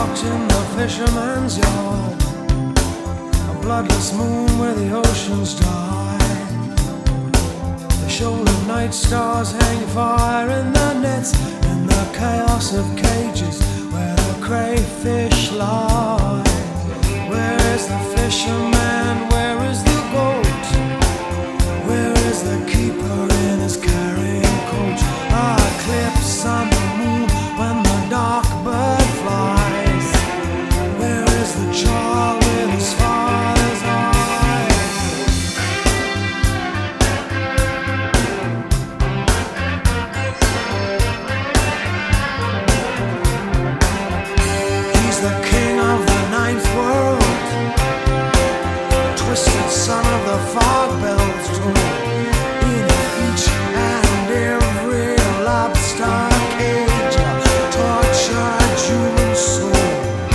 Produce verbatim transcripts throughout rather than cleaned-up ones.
walked in the fisherman's yard, a bloodless moon where the oceans die. The shoulder night stars hang fire in the nets, in the chaos of cages where the crayfish lie. Where is the fisherman? Where is the goat? Where is the keeper in his carrying coat? Ah, eclipse on the moon when the dark bird flies. Where is the child with his father's eyes? He's the king of the ninth world, twisted son of the fog bells toll. In each and every lobster cage, a tortured human soul.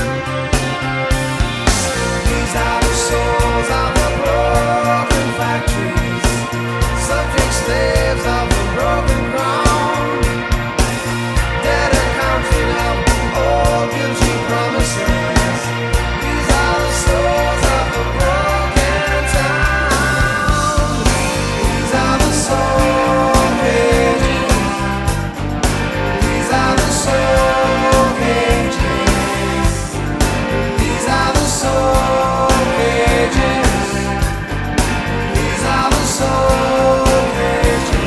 These are the souls of the broken factories, subject slaves of the broken ground, dead accounting of all guilty promises. These are the souls of the broken town. These are the soul cages. These are the soul cages. These are the soul cages. These are the soul cages.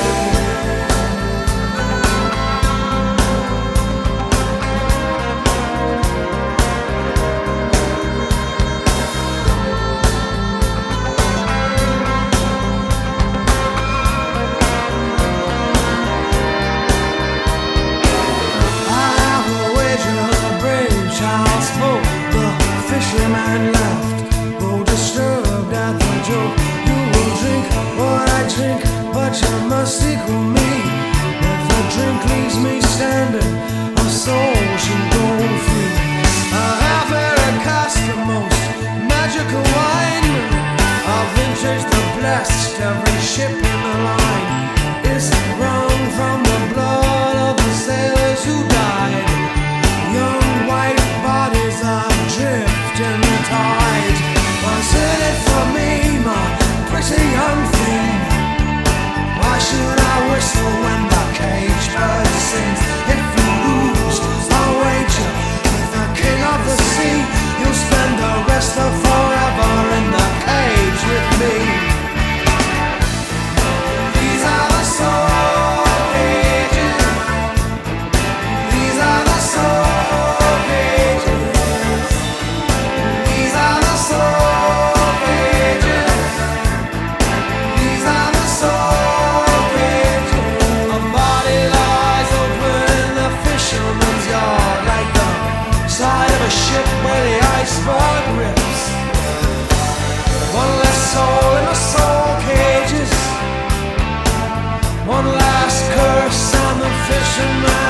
I will wager the brave child spoke. The fisherman laughed, though disturbed at the joke. You will drink what I drink, but you must equal me. If the drink leaves me standing, a soul should go free. A half-air cast the most magical wine, a vintage the blessed. Every ship in the line is wrung from the blood of the sailors who died. Young white bodies adrift in the tide. Was in it for me, my pretty young thing? Why should I whistle when the cage bird sings? If you lose, I'll wager with the king of the sea, you'll spend the rest of forever in the cage with me. These are the soul cages. These are the soul cages. These are the soul cages. These are the soul cages. A body lies open in the fisherman's yard, like the side of a ship where the iceberg rips. One less soul in the soul cages. One last curse on the fisherman.